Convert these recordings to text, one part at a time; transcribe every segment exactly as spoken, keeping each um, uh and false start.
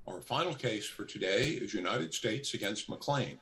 Our final case for today is United States against McClain.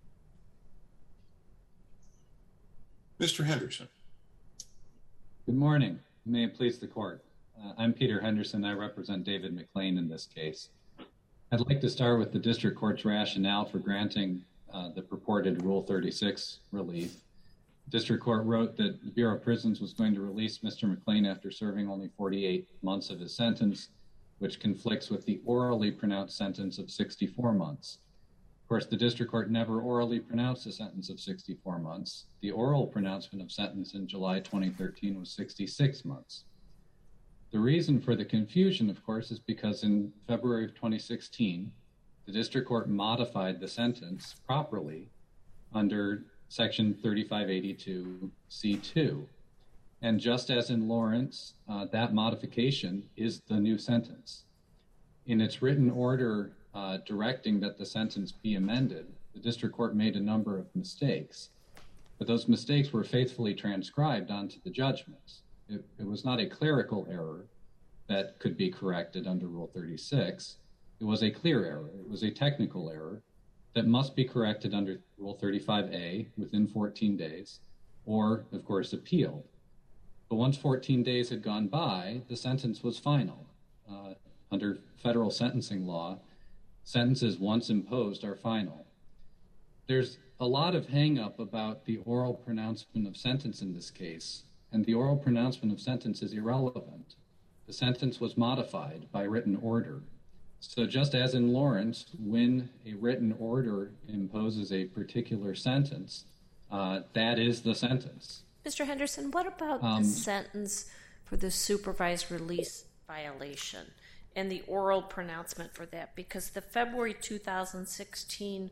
Mister Henderson. Good morning. May it please the court. Uh, I'm Peter Henderson. I represent David McClain in this case. I'd like to start with the district court's rationale for granting uh, the purported Rule thirty-six relief. The district court wrote that the Bureau of Prisons was going to release Mister McClain after serving only forty-eight months of his sentence, which conflicts with the orally pronounced sentence of sixty-four months. Of course, the district court never orally pronounced a sentence of sixty-four months. The oral pronouncement of sentence in July twenty thirteen was sixty-six months. The reason for the confusion, of course, is because in February of twenty sixteen, the district court modified the sentence properly under Section thirty-five eighty-two C two. And just as in Lawrence, uh, that modification is the new sentence. In its written order uh, directing that the sentence be amended, the district court made a number of mistakes, but those mistakes were faithfully transcribed onto the judgment. It, it was not a clerical error that could be corrected under Rule thirty-six. It was a clear error. It was a technical error that must be corrected under Rule thirty-five A within fourteen days, or, of course, appealed. But once fourteen days had gone by, the sentence was final. Uh, under federal sentencing law, sentences once imposed are final. There's a lot of hang-up about the oral pronouncement of sentence in this case, and the oral pronouncement of sentence is irrelevant. The sentence was modified by written order. So just as in Lawrence, when a written order imposes a particular sentence, uh, that is the sentence. Mister Henderson, what about um, the sentence for the supervised release violation and the oral pronouncement for that? Because the February two thousand sixteen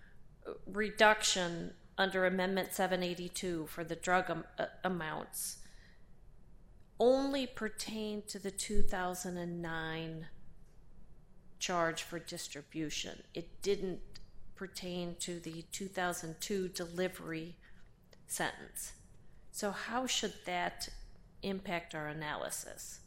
reduction under Amendment seven eighty-two for the drug am- uh, amounts only pertained to the two thousand nine charge for distribution. It didn't pertain to the two thousand two delivery sentence. So how should that impact our analysis?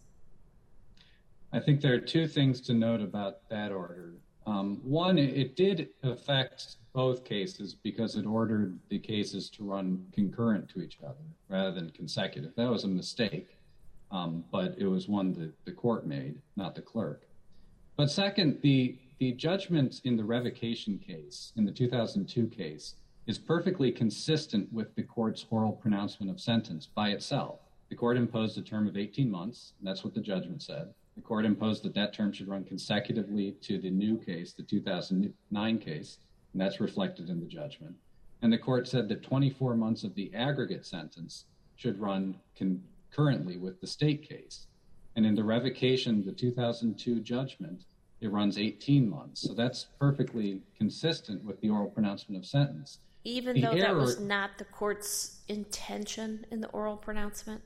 I think there are two things to note about that order. Um, one, it did affect both cases because it ordered the cases to run concurrent to each other rather than consecutive. That was a mistake, um, but it was one that the court made, not the clerk. But second, the, the judgment in the revocation case, in the two thousand two case, is perfectly consistent with the court's oral pronouncement of sentence by itself. The court imposed a term of eighteen months. That's what the judgment said. The court imposed that that term should run consecutively to the new case, the two thousand nine case, and that's reflected in the judgment. And the court said that twenty-four months of the aggregate sentence should run concurrently with the state case. And in the revocation, the two thousand two judgment, it runs eighteen months. So that's perfectly consistent with the oral pronouncement of sentence. Even the though error, that was not the court's intention in the oral pronouncement?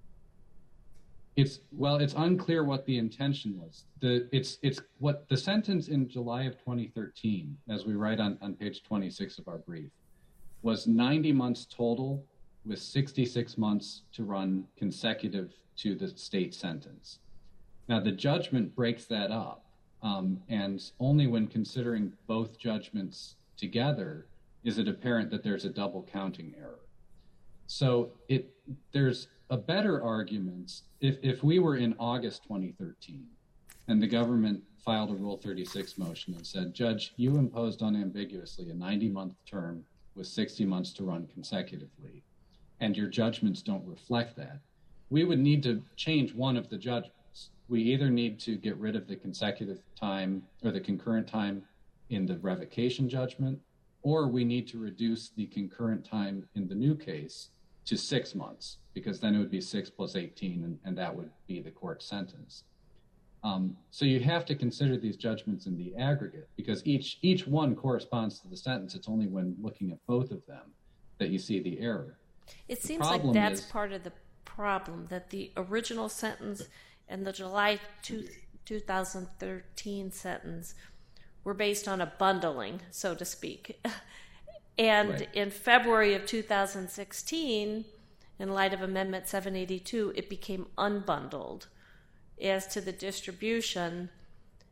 It's well, it's unclear what the intention was. The it's it's what the sentence in July of twenty thirteen, as we write on, on page twenty-six of our brief, was ninety months total with sixty-six months to run consecutive to the state sentence. Now the judgment breaks that up, um, and only when considering both judgments together is it apparent that there's a double counting error. So it there's a better argument if, if we were in August twenty thirteen and the government filed a Rule thirty-six motion and said, Judge, you imposed unambiguously a ninety-month term with sixty months to run consecutively, and your judgments don't reflect that, we would need to change one of the judgments. We either need to get rid of the consecutive time or the concurrent time in the revocation judgment, or we need to reduce the concurrent time in the new case to six months, because then it would be six plus eighteen, and, and that would be the court sentence. Um, so you have to consider these judgments in the aggregate, because each each one corresponds to the sentence. It's only when looking at both of them that you see the error. It the seems like that's is, part of the problem, that the original sentence and the July two, two thousand thirteen sentence were based on a bundling, so to speak. And right. In February of two thousand sixteen, in light of Amendment seven eighty-two, it became unbundled as to the distribution.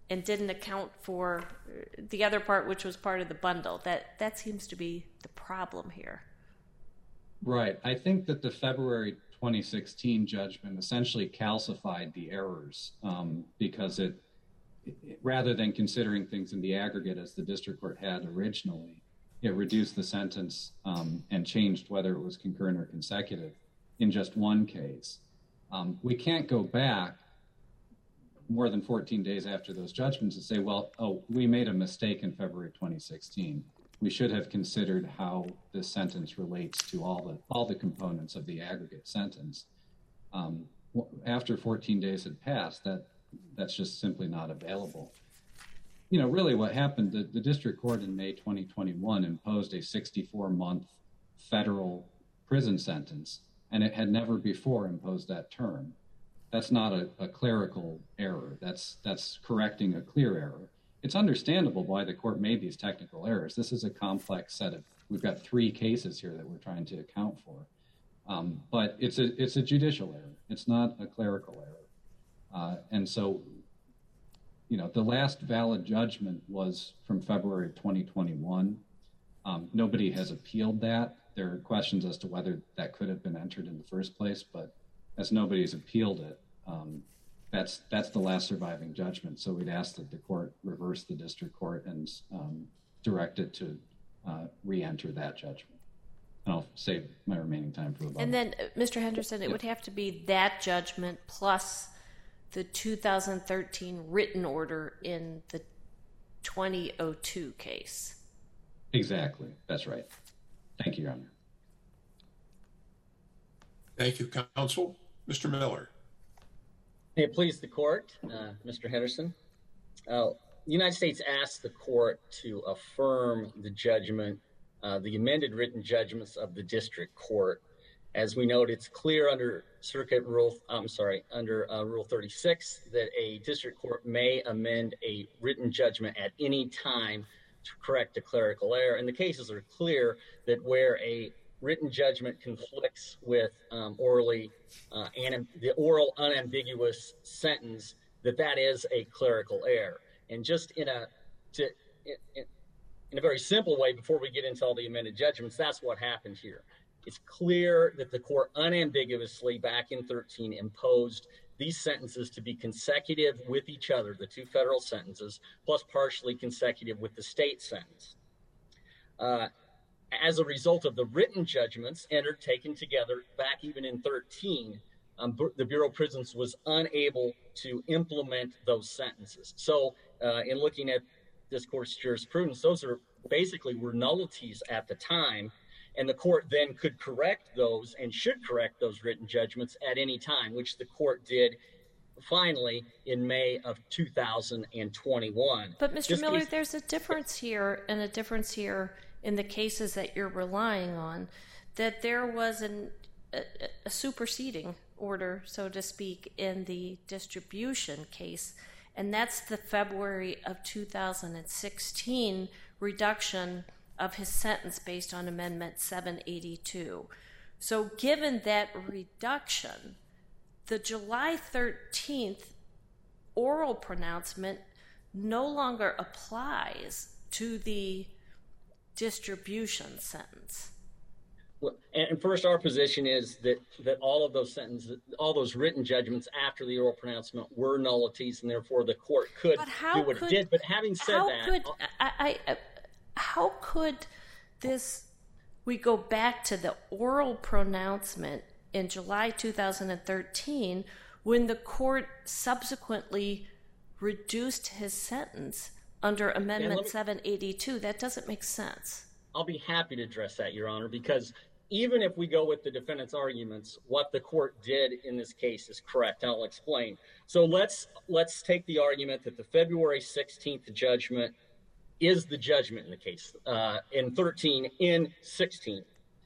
and didn't account for the other part, which was part of the bundle. That that seems to be the problem here. Right. I think that the February twenty sixteen judgment essentially calcified the errors um, because it, it, rather than considering things in the aggregate as the district court had originally, it reduced the sentence um, and changed whether it was concurrent or consecutive in just one case. Um, we can't go back more than fourteen days after those judgments and say, well, oh, we made a mistake in February twenty sixteen. We should have considered how this sentence relates to all the all the components of the aggregate sentence. Um, after fourteen days had passed, that that's just simply not available. You know, really what happened, the, the district court in May twenty twenty-one imposed a sixty-four month federal prison sentence, and it had never before imposed that term. That's not a, a clerical error. That's that's correcting a clear error. It's understandable why the court made these technical errors. This is a complex set of, we've got three cases here that we're trying to account for. Um, but it's a it's a judicial error. It's not a clerical error. Uh, and so, you know, the last valid judgment was from February twenty twenty-one. Um, nobody has appealed that. There are questions as to whether that could have been entered in the first place, but as nobody's appealed it, um, that's that's the last surviving judgment. So we'd ask that the court reverse the district court and um, direct it to uh, re-enter that judgment. And I'll save my remaining time for about. And then, uh, Mister Henderson, it yep. would have to be that judgment plus the two thousand thirteen written order in the twenty oh two case. Exactly. That's right. Thank you, Your Honor. Thank you, counsel. Mister Miller. May it please the court, uh, Mister Henderson. Uh, the United States asked the court to affirm the judgment, uh, the amended written judgments of the district court. As we note, it's clear under Circuit Rule, I'm sorry, under uh, Rule thirty-six that a district court may amend a written judgment at any time to correct a clerical error. And the cases are clear that where a written judgment conflicts with um, orally uh, and the oral unambiguous sentence, that that is a clerical error. And just in a to, in, in a very simple way, before we get into all the amended judgments, that's what happened here. It's clear that the court unambiguously back in thirteen imposed these sentences to be consecutive with each other, the two federal sentences, plus partially consecutive with the state sentence. Uh, As a result of the written judgments entered, taken together back even in thirteen, um, the Bureau of Prisons was unable to implement those sentences. So uh, in looking at this court's jurisprudence, those are basically were nullities at the time, and the court then could correct those and should correct those written judgments at any time, which the court did finally in May of two thousand twenty-one. But Mister This Miller, case- there's a difference here and a difference here in the cases that you're relying on, that there was an, a, a superseding order, so to speak, in the distribution case, and that's the February of two thousand sixteen reduction of his sentence based on Amendment seven eighty-two. So given that reduction, the July thirteenth oral pronouncement no longer applies to the distribution sentence. Well, and first, our position is that that all of those sentences, all those written judgments after the oral pronouncement were nullities, and therefore the court could do what could, it did. But having said how that, could, I, I, how could this? We go back to the oral pronouncement in July two thousand thirteen when the court subsequently reduced his sentence under Amendment me, seven eighty-two. That doesn't make sense. I'll be happy to address that, Your Honor, because even if we go with the defendant's arguments, what the court did in this case is correct. I'll explain. So let's let's take the argument that the February sixteenth judgment is the judgment in the case. Uh, in thirteen, in sixteen,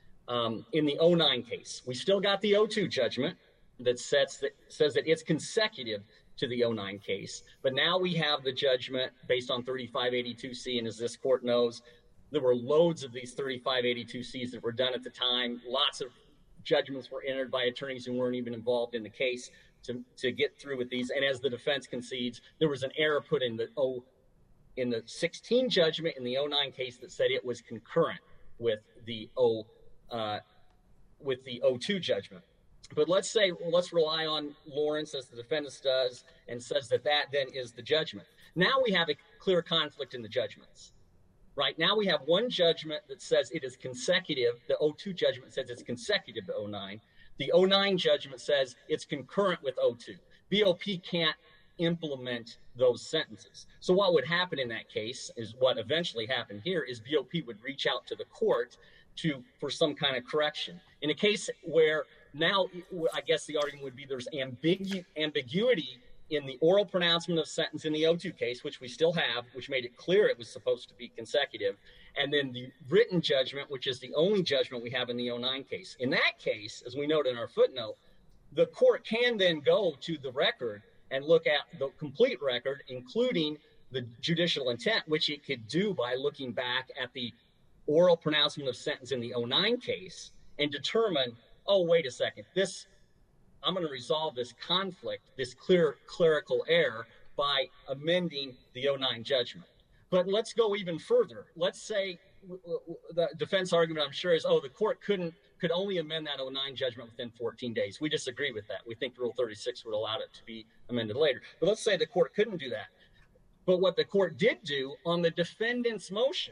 um, in the oh nine case, we still got the oh two judgment that sets that says that it's consecutive to the oh nine case. But now we have the judgment based on thirty-five eighty-two C, and as this court knows, there were loads of these thirty-five eighty-two Cs that were done at the time. Lots of judgments were entered by attorneys who weren't even involved in the case. to, to get through with these. And as the defense concedes, there was an error put in the oh, in the sixteen judgment in the oh nine case that said it was concurrent with the oh uh, with the oh two judgment. But let's say well, let's rely on Lawrence as the defendant does and says that that then is the judgment. Now we have a clear conflict in the judgments. Right now we have one judgment that says it is consecutive. The oh two judgment says it's consecutive to oh nine. The oh nine judgment says it's concurrent with oh two. B O P can't implement those sentences. So what would happen in that case is what eventually happened here is B O P would reach out to the court to for some kind of correction. In a case where now I guess the argument would be there's ambigu- ambiguity in the oral pronouncement of sentence in the oh two case, which we still have, which made it clear it was supposed to be consecutive, and then the written judgment, which is the only judgment we have in the oh nine case. In that case, as we note in our footnote, the court can then go to the record and look at the complete record, including the judicial intent, which it could do by looking back at the oral pronouncement of sentence in the oh nine case and determine, oh, wait a second, this I'm going to resolve this conflict, this clear clerical error by amending the oh nine judgment. But let's go even further. Let's say the defense argument, I'm sure, is, oh, the court couldn't could only amend that oh nine judgment within fourteen days. We disagree with that. We think Rule thirty-six would allow it to be amended later. But let's say the court couldn't do that. But what the court did do on the defendant's motion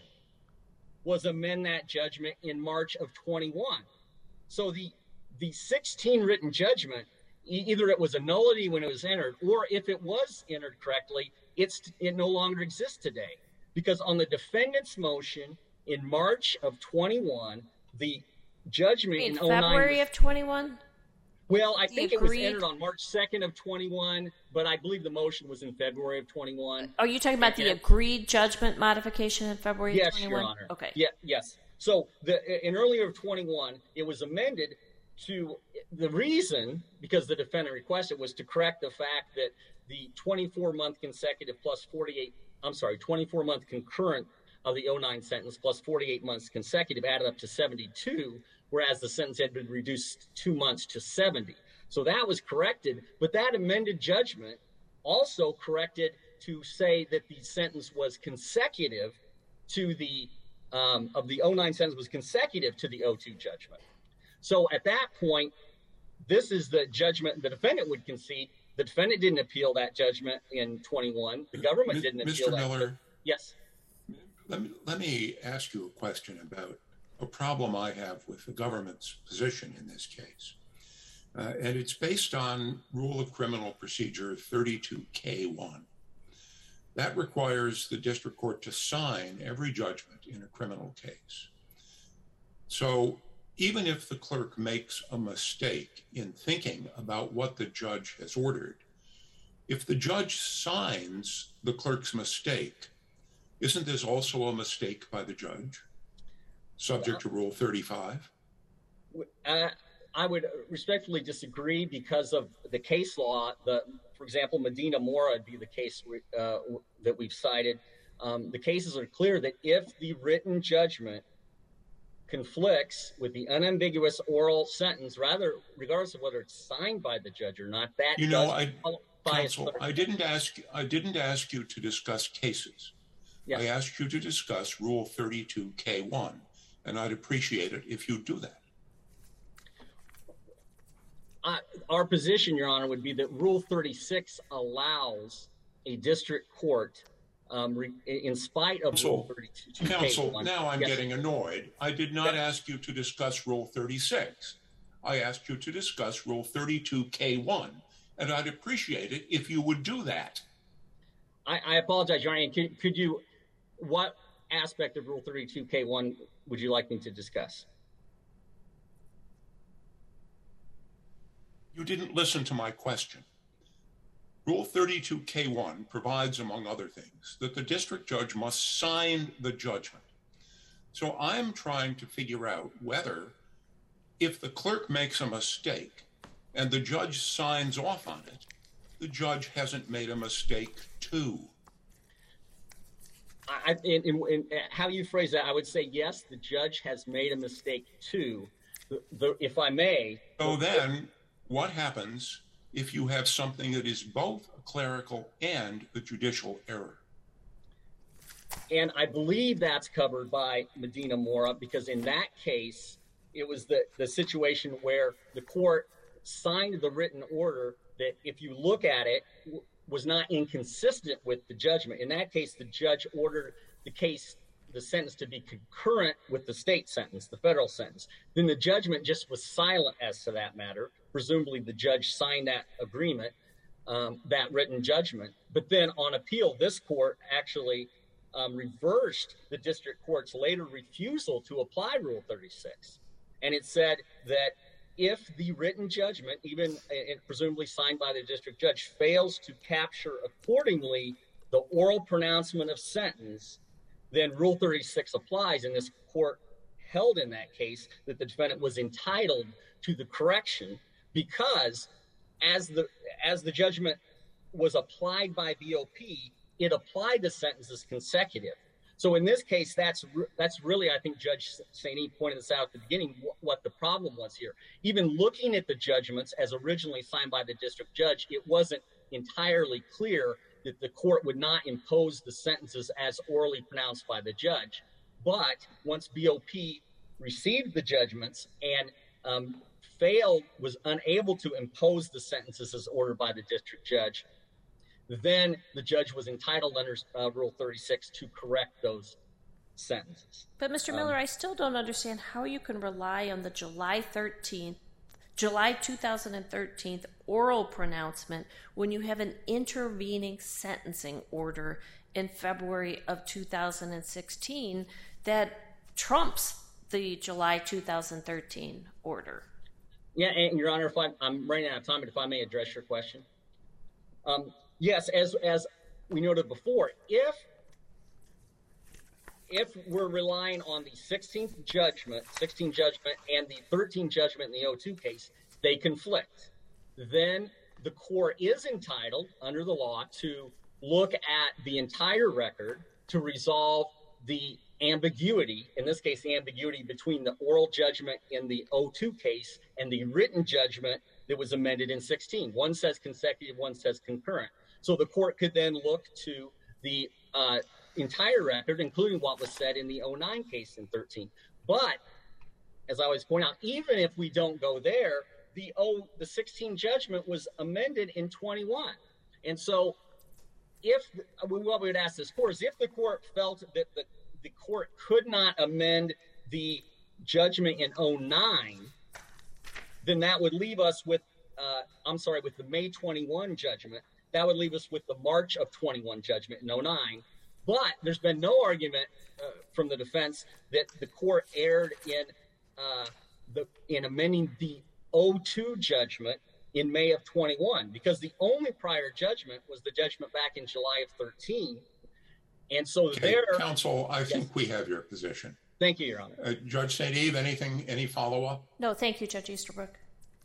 was amend that judgment in March of twenty-one. So the the sixteen written judgment, either it was a nullity when it was entered, or if it was entered correctly, it's it no longer exists today. Because on the defendant's motion in March of twenty-one, the judgment in in oh nine February was, of twenty-one? well, I The think it was agreed- entered on March second of twenty-one, but I believe the motion was in February of twenty-one. Are you talking about the And- agreed judgment modification in February Yes, of twenty-one? Your Honor. Okay. Yeah, yes. So the in earlier of twenty-one, it was amended to the reason, because the defendant requested, was to correct the fact that the twenty-four month consecutive plus forty-eight, I'm sorry, twenty-four month concurrent of the oh nine sentence plus forty-eight months consecutive added up to seventy-two, whereas the sentence had been reduced two months to seventy. So that was corrected, but that amended judgment also corrected to say that the sentence was consecutive to the, um, of the oh nine sentence was consecutive to the oh two judgment. So at that point, this is the judgment the defendant would concede. The defendant didn't appeal that judgment in twenty-one. The government didn't Mister appeal that. Miller, Yes. let me, let me ask you a question about a problem I have with the government's position in this case. Uh, and it's based on Rule of Criminal Procedure thirty-two K one. That requires the district court to sign every judgment in a criminal case. So even if the clerk makes a mistake in thinking about what the judge has ordered, if the judge signs the clerk's mistake, isn't this also a mistake by the judge, subject to Rule thirty-five? Uh, I would respectfully disagree because of the case law. The, for example, Medina Mora would be the case we, uh, that we've cited. Um, the cases are clear that if the written judgment conflicts with the unambiguous oral sentence, rather, regardless of whether it's signed by the judge or not, that You know, does I, qualify as counsel, I didn't ask. I didn't ask you to discuss cases. Yes. I asked you to discuss Rule thirty-two K one, and I'd appreciate it if you do that. Uh, our position, Your Honor, would be that Rule thirty-six allows a district court, um, re- in spite of Counsel, Rule thirty-two K one. Counsel, now I'm Yes. getting annoyed. I did not Yes. ask you to discuss Rule thirty-six. I asked you to discuss Rule thirty-two K one, and I'd appreciate it if you would do that. I, I apologize, Your Honor. Could, could you, what aspect of Rule thirty-two K one would you like me to discuss? You didn't listen to my question. Rule thirty-two K one provides, among other things, that the district judge must sign the judgment. So I'm trying to figure out whether, if the clerk makes a mistake and the judge signs off on it, the judge hasn't made a mistake too. I, in, in, in how you phrase that, I would say yes, the judge has made a mistake too. The, the, if I may. So then, what happens if you have something that is both a clerical and a judicial error. And I believe that's covered by Medina Mora, because in that case, it was the, the situation where the court signed the written order that, if you look at it, w- was not inconsistent with the judgment. In that case, the judge ordered the case, the sentence, to be concurrent with the state sentence, the federal sentence. Then the judgment just was silent as to that matter. Presumably the judge signed that agreement, um, that written judgment. But then on appeal, this court actually um, reversed the district court's later refusal to apply Rule thirty-six. And it said that if the written judgment, even uh, presumably signed by the district judge, fails to capture accordingly the oral pronouncement of sentence, then Rule thirty-six applies. And this court held in that case that the defendant was entitled to the correction, because as the as the judgment was applied by B O P, it applied the sentences consecutive. So in this case, that's that's really, I think Judge Saint Eve pointed this out at the beginning, wh- what the problem was here. Even looking at the judgments as originally signed by the district judge, it wasn't entirely clear that the court would not impose the sentences as orally pronounced by the judge. But once B O P received the judgments and um, failed, was unable to impose the sentences as ordered by the district judge, then the judge was entitled under uh, Rule thirty-six to correct those sentences. But Mister Miller, um, I still don't understand how you can rely on the July thirteenth, July two thousand thirteen oral pronouncement when you have an intervening sentencing order in February of two thousand sixteen that trumps the July two thousand thirteen order. Yeah, and Your Honor, if I'm, I'm running out of time, but if I may address your question. Um, Yes, as as we noted before, if if we're relying on the sixteenth judgment, sixteenth judgment and the thirteenth judgment in the O two case, they conflict. Then the court is entitled under the law to look at the entire record to resolve the ambiguity, in this case, the ambiguity between the oral judgment in the O two case and the written judgment that was amended in sixteen. One says consecutive, one says concurrent. So the court could then look to the uh, entire record, including what was said in the oh nine case in thirteen. But, as I always point out, even if we don't go there, the O, the sixteen judgment was amended in twenty-one. And so if, what we would ask this court is, if the court felt that the, the court could not amend the judgment in oh nine, then that would leave us with, uh, I'm sorry, with the May twenty-one judgment. That would leave us with the March of twenty-one judgment in oh nine. But there's been no argument uh, from the defense that the court erred in uh, the in amending the oh two judgment in May of twenty-one, because the only prior judgment was the judgment back in July of thirteen. And so okay, there... Counsel, I yes. think we have your position. Thank you, Your Honor. Uh, Judge Saint Eve, anything, any follow-up? No, thank you, Judge Easterbrook.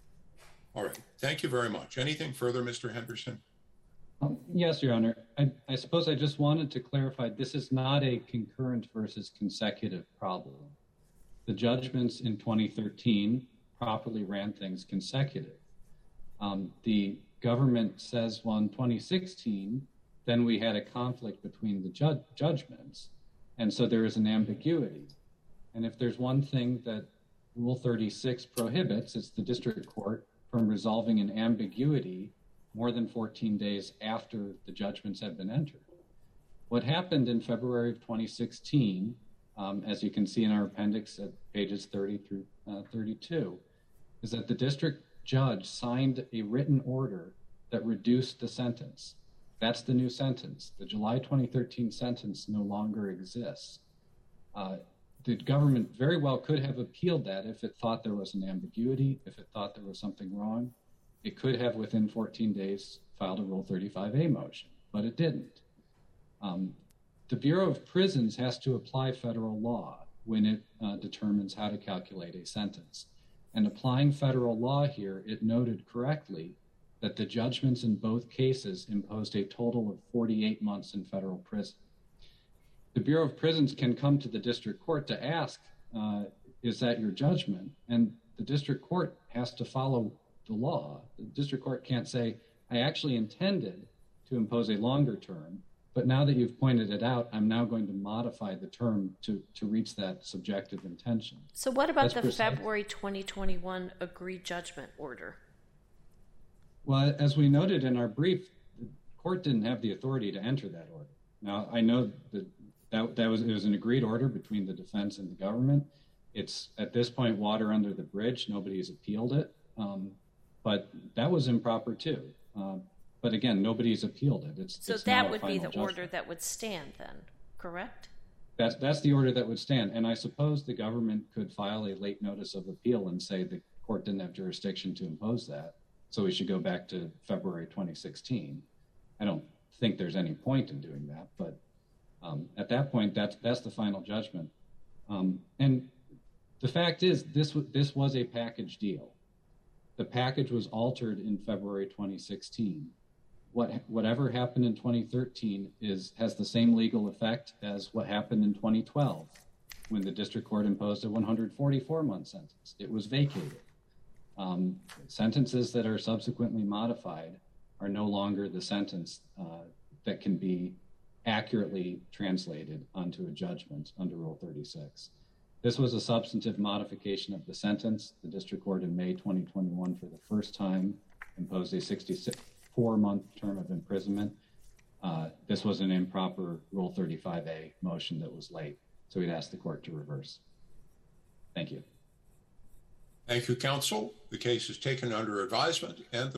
All right. Thank you very much. Anything further, Mister Henderson? Um, yes, Your Honor. I, I suppose I just wanted to clarify, this is not a concurrent versus consecutive problem. The judgments in twenty thirteen properly ran things consecutive. Um, the government says, well, in twenty sixteen, then we had a conflict between the ju- judgments, and so there is an ambiguity. And if there's one thing that Rule thirty-six prohibits, it's the district court from resolving an ambiguity more than fourteen days after the judgments have been entered. What happened in February of twenty sixteen, um, as you can see in our appendix at pages thirty through uh, thirty-two, is that the district judge signed a written order that reduced the sentence. That's the new sentence. The July twenty thirteen sentence no longer exists. Uh, the government very well could have appealed that if it thought there was an ambiguity, if it thought there was something wrong. It could have, within fourteen days, filed a Rule thirty-five A motion, but it didn't. Um, the Bureau of Prisons has to apply federal law when it uh, determines how to calculate a sentence. And applying federal law here, it noted correctly that the judgments in both cases imposed a total of forty-eight months in federal prison. The Bureau of Prisons can come to the district court to ask, uh, is that your judgment? And the district court has to follow the law. The district court can't say, I actually intended to impose a longer term, but now that you've pointed it out, I'm now going to modify the term to, to reach that subjective intention. So what about That's the precise. February twenty twenty-one agreed judgment order? Well, as we noted in our brief, the court didn't have the authority to enter that order. Now, I know that that, that was, it was an agreed order between the defense and the government. It's, at this point, water under the bridge. Nobody has appealed it. Um, but that was improper, too. Uh, but again, nobody's appealed it. It's, So it's that now a would be final the judgment. order that would stand then, correct? That's, that's the order that would stand. And I suppose the government could file a late notice of appeal and say the court didn't have jurisdiction to impose that. So we should go back to February twenty sixteen. I don't think there's any point in doing that, but um, at that point, that's that's the final judgment. Um, and the fact is, this w- this was a package deal. The package was altered in February twenty sixteen. What whatever happened in twenty thirteen is has the same legal effect as what happened in twenty twelve, when the district court imposed a one hundred forty-four month sentence. It was vacated. Um, sentences that are subsequently modified are no longer the sentence uh, that can be accurately translated onto a judgment under Rule thirty-six. This was a substantive modification of the sentence. The district court in May twenty twenty-one for the first time imposed a sixty-four month term of imprisonment. Uh, this was an improper Rule thirty-five A motion that was late, so we'd ask the court to reverse. Thank you. Thank you, counsel. The case is taken under advisement and the